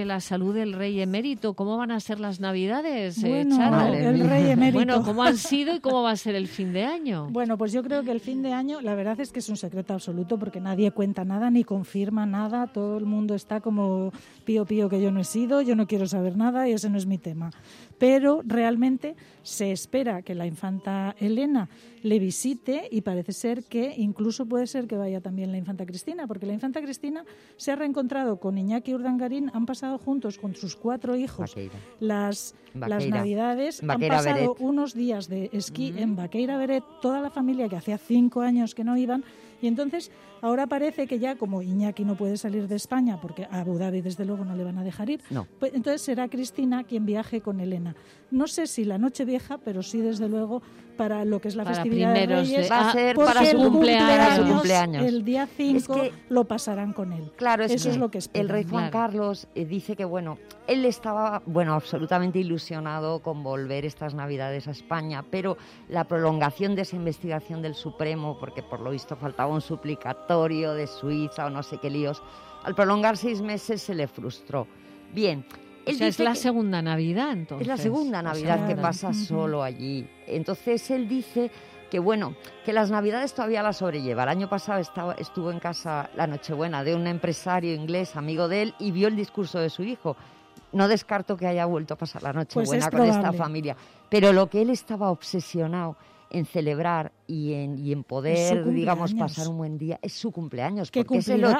tú del rey emérito, ¿cómo van a ser las Navidades, Bueno, Charo? el rey emérito. Bueno, ¿cómo han sido y cómo va a ser el fin de año? Bueno, pues yo creo que el fin de año, la verdad es que es un secreto absoluto porque nadie cuenta nada ni confirma nada. Todo el mundo está como pío pío que yo no he sido, yo no quiero saber nada y ese no es mi tema. Pero realmente se espera que la infanta Elena le visite y parece ser que incluso puede ser que vaya también la infanta Cristina, porque la infanta Cristina se ha reencontrado con Iñaki Urdangarín, han pasado juntos con sus 4 hijos las Navidades, han pasado Beret. unos días de esquí en Baqueira Beret, toda la familia que hacía 5 años que no iban, y entonces ahora parece que ya como Iñaki no puede salir de España, porque a Abu Dhabi desde luego no le van a dejar ir, pues entonces será Cristina quien viaje con Elena. No sé si la Nochevieja, pero sí desde luego para lo que es la festividad de Reyes, va a ser porque para su cumpleaños. El día 5 lo pasarán con él. Claro, eso es lo que esperan. El rey Juan Carlos dice que, bueno, él estaba, absolutamente ilusionado con volver estas Navidades a España, pero la prolongación de esa investigación del Supremo, porque por lo visto faltaba un suplicatorio de Suiza o no sé qué líos, al prolongar 6 meses se le frustró. Bien. O sea, es la segunda Navidad, entonces. Es la segunda Navidad que pasa solo allí. Entonces él dice que, bueno, que las Navidades todavía las sobrelleva. El año pasado estuvo en casa la Nochebuena de un empresario inglés, amigo de él, y vio el discurso de su hijo. No descarto que haya vuelto a pasar la Nochebuena con esta familia. Pero lo que él estaba obsesionado en celebrar y en poder, digamos, pasar un buen día, es su cumpleaños, porque es el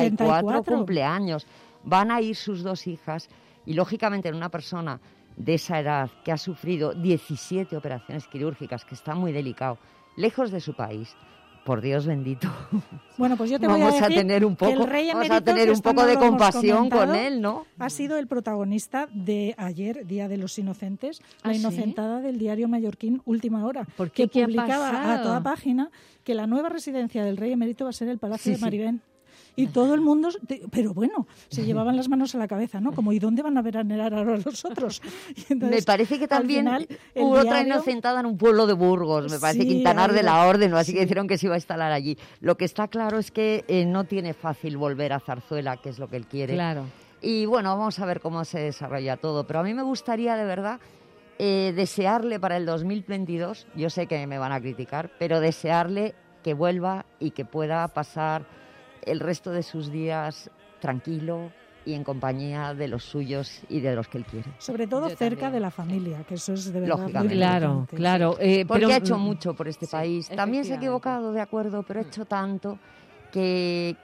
84 cumpleaños. Van a ir sus 2 hijas. Y, lógicamente, en una persona de esa edad que ha sufrido 17 operaciones quirúrgicas, que está muy delicado, lejos de su país, por Dios bendito, bueno, pues yo te voy a decir tener un poco, que el rey emérito, vamos a tener un poco de compasión con él, ¿no? Ha sido el protagonista de ayer, Día de los Inocentes, la inocentada del diario mallorquín Última Hora, que publicaba a toda página que la nueva residencia del rey emérito va a ser el Palacio de Maribén. Y todo el mundo, pero bueno, se llevaban las manos a la cabeza, ¿no? Como, ¿y dónde van a veranear ahora los otros? Y entonces, me parece que también hubo otra inocentada en un pueblo de Burgos, me parece, Quintanar de la Orden, o así que dijeron que se iba a instalar allí. Lo que está claro es que no tiene fácil volver a Zarzuela, que es lo que él quiere. Claro. Y bueno, vamos a ver cómo se desarrolla todo. Pero a mí me gustaría, de verdad, desearle para el 2022, yo sé que me van a criticar, pero desearle que vuelva y que pueda pasar el resto de sus días tranquilo y en compañía de los suyos y de los que él quiere. Sobre todo cerca de la familia, que eso es de verdad muy importante. Claro. Porque pero ha hecho mucho por este país. También se ha equivocado, de acuerdo, pero ha hecho tanto que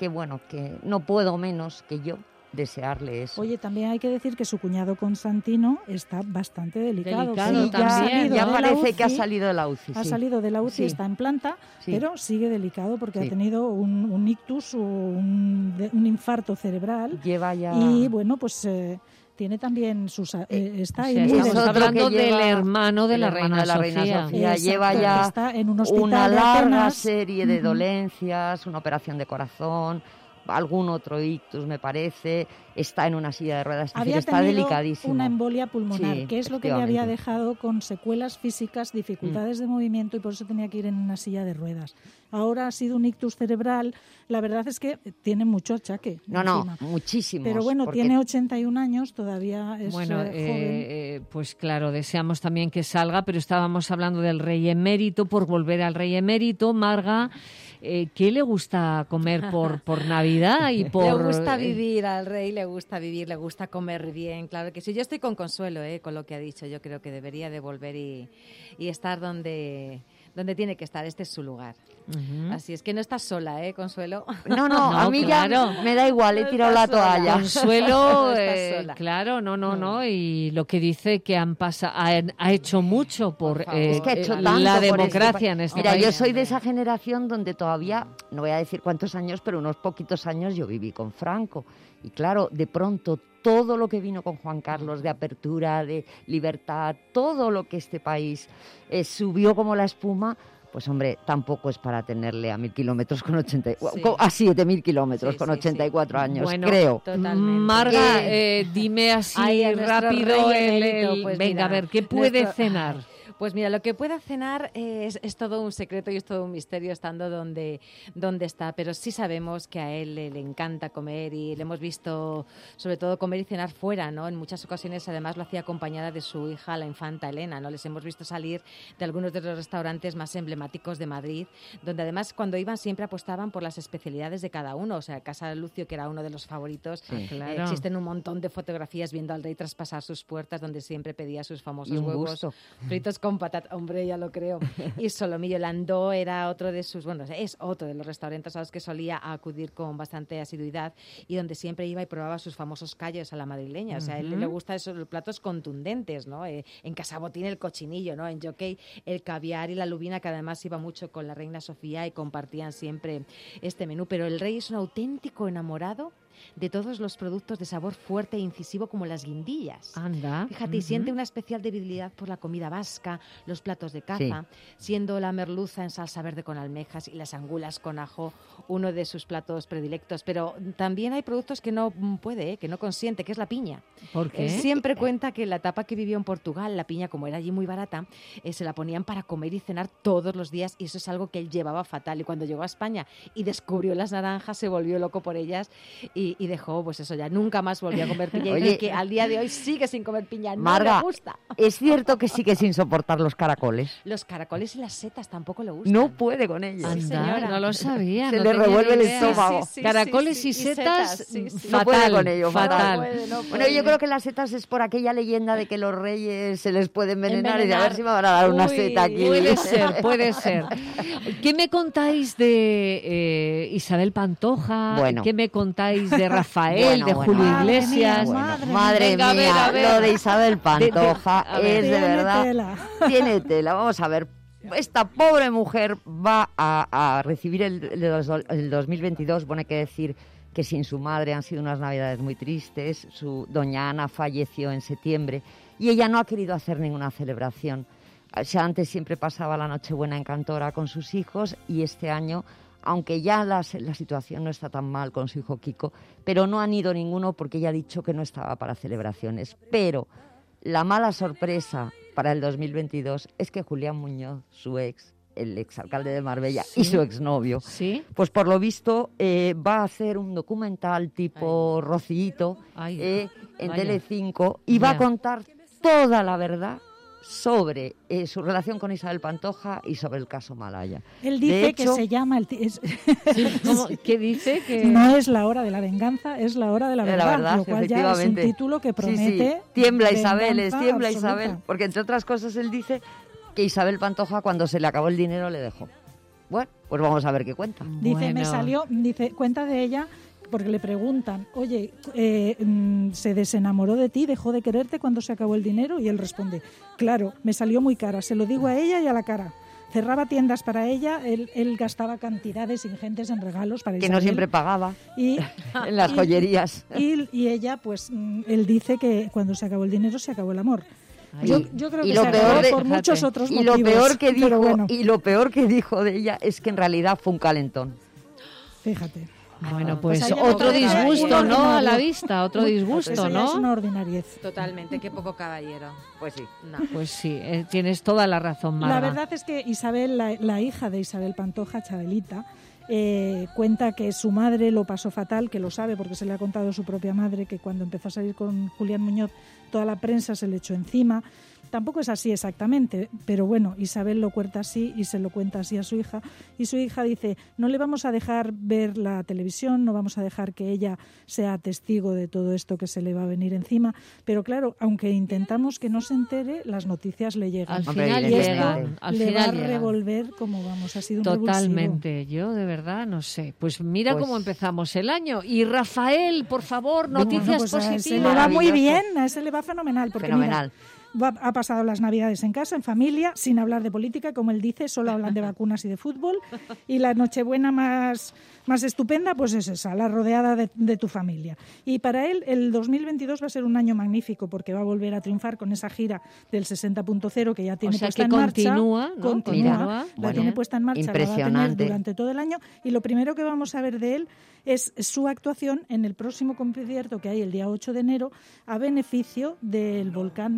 no puedo menos que yo desearle eso. Oye, también hay que decir que su cuñado Constantino está bastante delicado. Ya parece que ha salido de la UCI. Ha salido de la UCI, está en planta, pero sigue delicado porque ha tenido un ictus o un infarto cerebral. Lleva ya... Y bueno, pues... tiene también sus... está ahí estamos hablando del hermano de la reina Sofía. Lleva ya está en un hospital una de larga Atenas. serie de dolencias, una operación de corazón, algún otro ictus, me parece, está en una silla de ruedas, está delicadísimo. Una embolia pulmonar, que es lo que le había dejado con secuelas físicas, dificultades de movimiento, y por eso tenía que ir en una silla de ruedas. Ahora ha sido un ictus cerebral. La verdad es que tiene mucho achaque. No, muchísimos. Pero bueno, tiene 81 años, todavía es joven. Pues claro, deseamos también que salga, pero estábamos hablando del rey emérito. Por volver al rey emérito, Marga, ¿qué le gusta comer por Navidad? Y por Le gusta vivir al rey, le gusta vivir, le gusta comer bien, claro que sí. Yo estoy con Consuelo, con lo que ha dicho. Yo creo que debería de volver y estar donde tiene que estar. Este es su lugar. Uh-huh. Así es que no estás sola, Consuelo. No, a mí ya me da igual, he tirado la toalla. Consuelo, claro, no. Y lo que dice que ha hecho mucho por es que ha hecho tanto la democracia en este país. Mira, yo soy de esa generación donde todavía, no voy a decir cuántos años, pero unos poquitos años yo viví con Franco. Y claro, de pronto todo lo que vino con Juan Carlos, de apertura, de libertad, todo lo que este país subió como la espuma, pues hombre, tampoco es para tenerle a 1.000 kilómetros con 7.000 kilómetros con 84 años, bueno, creo. Totalmente. Marga, dime así rápido, pues venga, a ver, ¿qué puede cenar? Pues mira, lo que pueda cenar es todo un secreto y es todo un misterio estando donde está, pero sí sabemos que a él le encanta comer y le hemos visto sobre todo comer y cenar fuera, ¿no? En muchas ocasiones además lo hacía acompañada de su hija, la infanta Elena, ¿no? Les hemos visto salir de algunos de los restaurantes más emblemáticos de Madrid, donde además cuando iban siempre apostaban por las especialidades de cada uno. O sea, Casa Lucio, que era uno de los favoritos, claro. Existen un montón de fotografías viendo al rey traspasar sus puertas, donde siempre pedía sus famosos huevos fritos con patata. Hombre, ya lo creo. Y Solomillo Landó era otro de sus, es otro de los restaurantes a los que solía acudir con bastante asiduidad y donde siempre iba y probaba sus famosos callos a la madrileña. O sea, a él le gustan esos platos contundentes, ¿no? En Casa Botín el cochinillo, ¿no? En Jockey el caviar y la lubina, que además iba mucho con la reina Sofía y compartían siempre este menú. Pero el rey es un auténtico enamorado de todos los productos de sabor fuerte e incisivo como las guindillas. Anda. Fíjate, y siente una especial debilidad por la comida vasca, los platos de caza, siendo la merluza en salsa verde con almejas y las angulas con ajo uno de sus platos predilectos. Pero también hay productos que no puede, que no consiente, que es la piña. ¿Por qué? Él siempre cuenta que en la etapa que vivió en Portugal, la piña, como era allí muy barata, se la ponían para comer y cenar todos los días y eso es algo que él llevaba fatal. Y cuando llegó a España y descubrió las naranjas, se volvió loco por ellas y dejó, pues eso, ya nunca más volvió a comer piña. Oye, y que al día de hoy sigue sin comer piña, no Marga, le gusta. ¿es cierto que sigue sin soportar los caracoles? Los caracoles y las setas tampoco le gustan. No puede con ellos. Anda, Sí, señora. no lo sabía. Se no le tenía revuelve ni el idea. estómago. Caracoles y setas, No puede fatal, con ello, fatal. Bueno, yo creo que las setas es por aquella leyenda de que los reyes se les puede envenenar y de a ver si me van a dar una seta aquí. Puede ser, puede ser. ¿Qué me contáis de Isabel Pantoja? Bueno. ¿Qué me contáis de Rafael, de Julio Iglesias? Madre Venga, mía, a ver. lo de Isabel Pantoja a ver. es de verdad. Tiene tela. Vamos a ver. Esta pobre mujer va a recibir el 2022. Bueno, hay que decir que sin su madre han sido unas navidades muy tristes. Su doña Ana falleció en septiembre y ella no ha querido hacer ninguna celebración. O sea, antes siempre pasaba la Nochebuena en Cantora con sus hijos y este año, aunque ya la situación no está tan mal con su hijo Kiko, pero no han ido ninguno porque ella ha dicho que no estaba para celebraciones. Pero la mala sorpresa para el 2022 es que Julián Muñoz, su el exalcalde de Marbella, y su exnovio, pues por lo visto va a hacer un documental tipo Rocito en Telecinco y va a contar toda la verdad sobre su relación con Isabel Pantoja y sobre el caso Malaya. Él dice que se llama... ¿Qué dice? Que no es la hora de la venganza, es la hora de la verdad, lo cual ya es un título que promete... Sí. Tiembla Isabel, tiembla Isabel, porque entre otras cosas él dice que Isabel Pantoja cuando se le acabó el dinero le dejó. Bueno, pues vamos a ver qué cuenta. Dice, cuenta de ella... Porque le preguntan, oye, ¿se desenamoró de ti, dejó de quererte cuando se acabó el dinero? Y él responde, claro, me salió muy cara, se lo digo a ella y a la cara. Cerraba tiendas para ella, él gastaba cantidades ingentes en regalos para Isabel. Que no siempre pagaba en las joyerías. Y ella, pues, él dice que cuando se acabó el dinero se acabó el amor. Yo creo que lo se peor acabó por muchos otros y motivos. Lo peor que dijo de ella es que en realidad fue un calentón. Fíjate. Bueno, pues otro disgusto, ¿no? A la vista, otro disgusto, ¿no? Es una ordinariez. Totalmente, qué poco caballero. Pues sí. No. Pues sí, tienes toda la razón, Marga. La verdad es que Isabel, la hija de Isabel Pantoja, Chabelita, cuenta que su madre lo pasó fatal, que lo sabe porque se le ha contado su propia madre, que cuando empezó a salir con Julián Muñoz, toda la prensa se le echó encima. Tampoco es así exactamente, pero bueno, Isabel lo cuenta así y se lo cuenta así a su hija. Y su hija dice, no le vamos a dejar ver la televisión, no vamos a dejar que ella sea testigo de todo esto que se le va a venir encima. Pero claro, aunque intentamos que no se entere, las noticias le llegan. Al final llegan. Le va a revolver como vamos, ha sido un Totalmente, revulsivo. yo de verdad no sé. Pues mira cómo empezamos el año. Y Rafael, por favor, noticias positivas. A ese le va muy bien, a ese le va fenomenal. Porque fenomenal. Mira, ha pasado las Navidades en casa, en familia, sin hablar de política, como él dice, solo hablan de vacunas y de fútbol. Y la Nochebuena más estupenda, pues es esa, la rodeada de tu familia. Y para él, el 2022 va a ser un año magnífico, porque va a volver a triunfar con esa gira del 60.0 que ya tiene puesta en marcha. Continúa, la tiene puesta en marcha, la va a tener durante todo el año. Y lo primero que vamos a ver de él es su actuación en el próximo concierto que hay el día 8 de enero a beneficio del volcán de La Palma.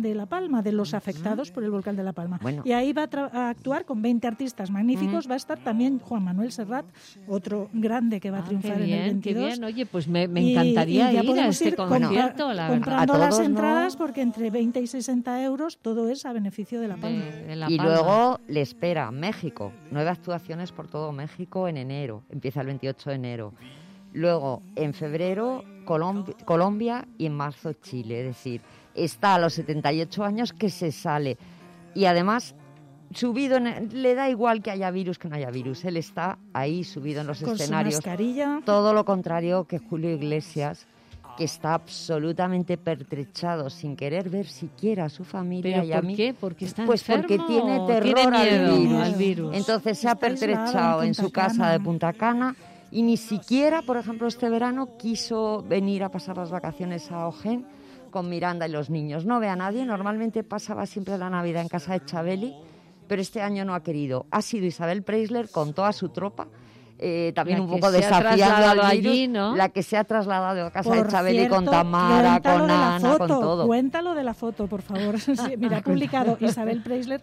Palma, de los afectados por el volcán de La Palma. Bueno. Y ahí va a actuar con 20 artistas magníficos. Va a estar también Juan Manuel Serrat, otro grande que va a triunfar en el 22. Qué bien, oye, pues me encantaría ir a este concierto, la verdad. Comprando las entradas, porque entre 20 y 60 euros todo es a beneficio de La Palma. Y luego le espera México, 9 actuaciones por todo México en enero, empieza el 28 de enero. Luego, en febrero, Colombia y en marzo Chile. Es decir, está a los 78 años que se sale. Y además, subido, le da igual que haya virus que no haya virus. Él está ahí subido en los escenarios. Su mascarilla. Todo lo contrario que Julio Iglesias, que está absolutamente pertrechado, sin querer ver siquiera a su familia. ¿Pero por qué? ¿Porque está pues enfermo? Porque tiene terror al virus. Entonces se ha pertrechado en su casa de Punta Cana. Y ni siquiera, por ejemplo, este verano quiso venir a pasar las vacaciones a Ojén con Miranda y los niños. No ve a nadie, normalmente pasaba siempre la Navidad en casa de Chabeli, pero este año no ha querido. Ha sido Isabel Preisler con toda su tropa, también un poco desafiando al virus, allí, ¿no? La que se ha trasladado a casa de Chabeli con Tamara, con Ana, con todo. Cuéntalo de la foto, por favor. Sí, mira, ha publicado Isabel Preisler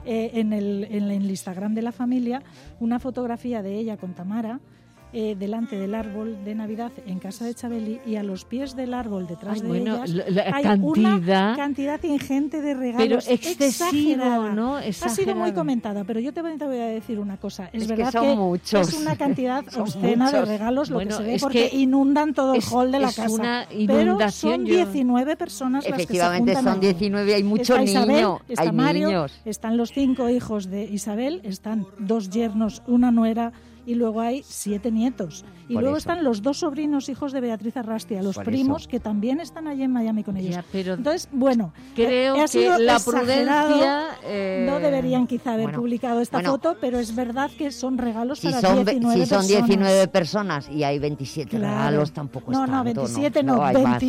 en el Instagram de la familia una fotografía de ella con Tamara, delante del árbol de Navidad en casa de Chabeli, y a los pies del árbol detrás de ellas hay una cantidad ingente de regalos. Pero excesivo, ¿no? Exagerado. Ha sido muy comentada, pero yo te voy a decir una cosa. Es verdad que son muchos. Es una cantidad obscena de regalos, lo que se ve, porque inundan todo el hall de la casa. Una inundación, pero son 19 personas las que se juntan. Efectivamente, son 19, hay muchos niños. Está hay Mario, niños. Están los 5 hijos de Isabel, están 2 yernos, una nuera, y luego hay 7 nietos. Y luego están los 2 sobrinos hijos de Beatriz Arrastia, los primos, que también están allí en Miami con ellos. Ya, pero entonces, bueno, creo que la prudencia... no deberían quizá haber publicado esta foto, pero es verdad que son regalos para 19 personas. Si son 19 personas y hay 27 regalos, tampoco es tanto. No, 27 no,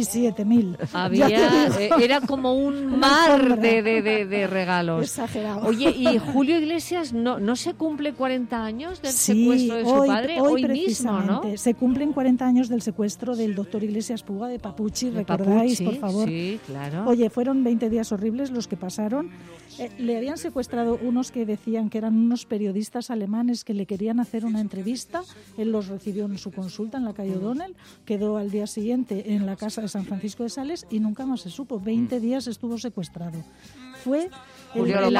27.000. Era como un mar de regalos. Exagerado. Oye, ¿y Julio Iglesias no se cumple 40 años del secuestro de su padre? Hoy mismo, ¿no? Se cumplen 40 años del secuestro del doctor Iglesias Puga de Papuchi, ¿recordáis, por favor? Sí, claro. Oye, fueron 20 días horribles los que pasaron. Le habían secuestrado unos que decían que eran unos periodistas alemanes que le querían hacer una entrevista. Él los recibió en su consulta en la calle O'Donnell, quedó al día siguiente en la casa de San Francisco de Sales y nunca más se supo. 20 días estuvo secuestrado. Fue el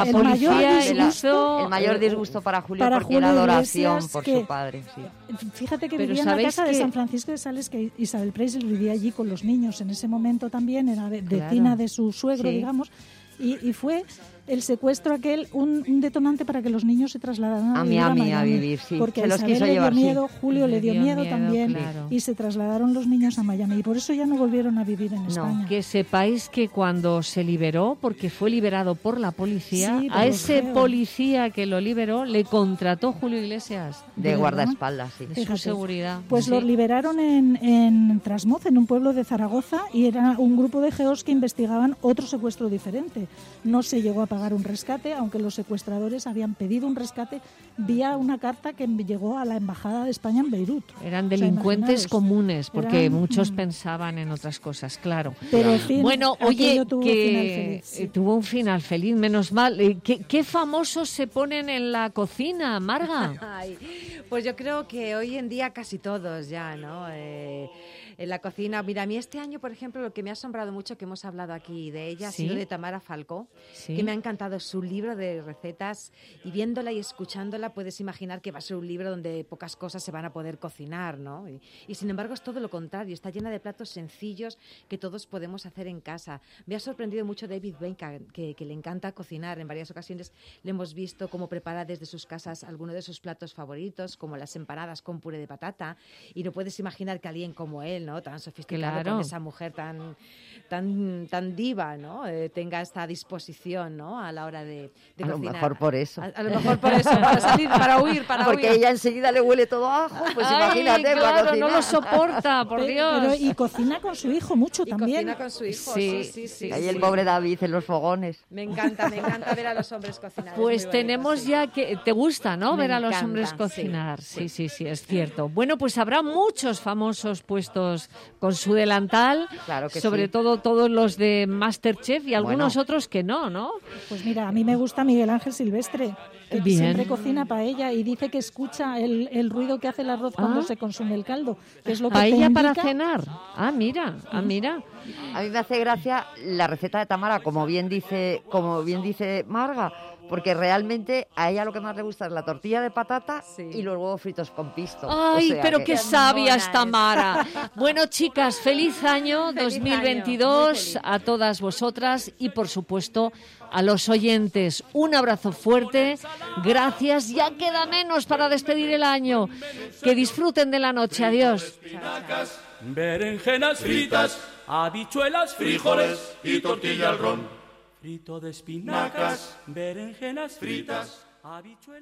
mayor disgusto para Julio, porque era adoración por su padre. Sí. Fíjate que vivía en la casa de San Francisco de Sales, que Isabel Preisler vivía allí con los niños. En ese momento también era vecina de su suegro, digamos. Y fue el secuestro aquel un detonante para que los niños se trasladaran a Miami a vivir, sí. Porque se los quiso le dio llevar, miedo, Julio le dio miedo también, y se trasladaron los niños a Miami, y por eso ya no volvieron a vivir en España. Que sepáis que cuando se liberó, porque fue liberado por la policía, a ese policía que lo liberó le contrató Julio Iglesias. De guardaespaldas, sí. De su seguridad. Pues lo liberaron en Trasmoz, en un pueblo de Zaragoza, y era un grupo de geos que investigaban otro secuestro diferente. No se llegó a pagar un rescate, aunque los secuestradores habían pedido un rescate vía una carta que llegó a la Embajada de España en Beirut. Eran delincuentes comunes, porque muchos pensaban en otras cosas, claro. Pero en fin, bueno, oye, tuvo un final feliz, menos mal. ¿Qué famosos se ponen en la cocina, Marga? Ay, pues yo creo que hoy en día casi todos ya, ¿no? En la cocina. Mira, a mí este año, por ejemplo, lo que me ha asombrado mucho, que hemos hablado aquí de ella, ha sido de Tamara Falcó, que me ha encantado su libro de recetas, y viéndola y escuchándola puedes imaginar que va a ser un libro donde pocas cosas se van a poder cocinar, ¿no? Y sin embargo es todo lo contrario, está llena de platos sencillos que todos podemos hacer en casa. Me ha sorprendido mucho David Baker, que le encanta cocinar. En varias ocasiones le hemos visto cómo prepara desde sus casas algunos de sus platos favoritos, como las empanadas con puré de patata, y no puedes imaginar que alguien como él, ¿no? Tan sofisticado, con esa mujer tan diva, ¿no? Tenga esta disposición, ¿no? A la hora de cocinar. A lo mejor por eso. A lo mejor por eso, para salir, para huir. Porque ella enseguida le huele todo a ajo, pues imagínate, claro, para cocinar. No lo soporta, por Dios. Y cocina con su hijo mucho también. Cocina con su hijo, sí. Ahí el pobre David en los fogones. Me encanta ver a los hombres cocinar. Pues tenemos ya que... ¿Te gusta, no? Ver a los hombres cocinar. Sí, es cierto. Bueno, pues habrá muchos famosos puestos todos con su delantal, claro que sobre sí. todo todos los de MasterChef y algunos Bueno. otros que no, ¿no? Pues mira, a mí me gusta Miguel Ángel Silvestre, que Bien. siempre cocina paella y dice que escucha el ruido que hace el arroz cuando se consume el caldo, que es lo que te Paella para indica. cenar. Mira. A mí me hace gracia la receta de Tamara, como bien dice Marga, porque realmente a ella lo que más le gusta es la tortilla de patata y los huevos fritos con pisto. Ay, O sea pero que- qué sabia es Tamara. Bueno, chicas, feliz año 2022 a todas vosotras y, por supuesto, a los oyentes. Un abrazo fuerte. Gracias. Ya queda menos para despedir el año. Que disfruten de la noche. Adiós. Berenjenas fritas, habichuelas, frijoles y tortilla al ron. Frito de espinacas, berenjenas fritas, habichuelas.